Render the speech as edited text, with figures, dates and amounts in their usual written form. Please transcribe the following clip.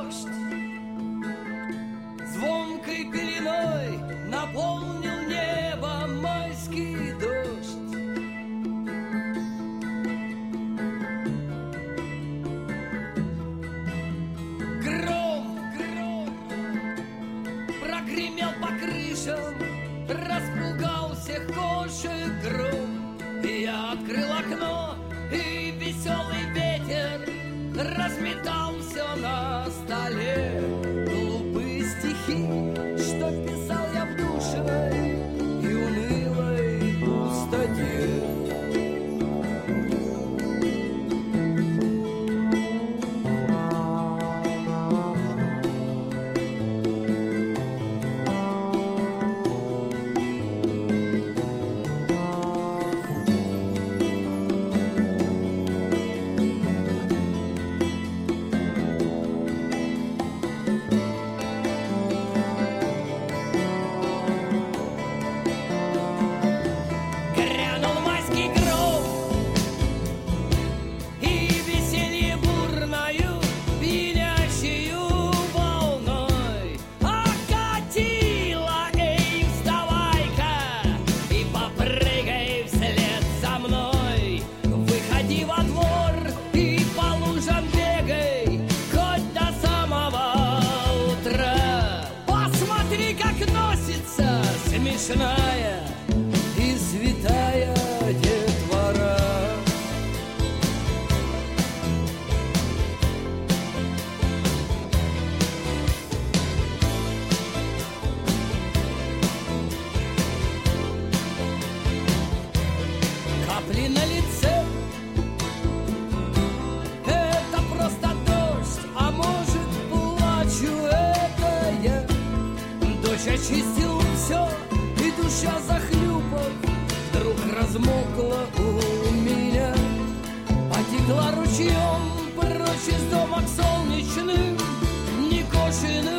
дождь звонкой пеленой наполнил небо майский дождь. Гром прогремел по крышам, распугал всех кошек гром. И я открыл окно, и веселый ветер разметал все на столе. Глупые стихи, что писал я в душевой и унылой пустоте. Смешная и святая детвора. Капли на лице — это просто дождь, а может, плачу, это я. Дождь очистил все, и душа, захлюпав, вдруг размокла у меня. Потекла ручьем прочь из дома к солнечным, некошенным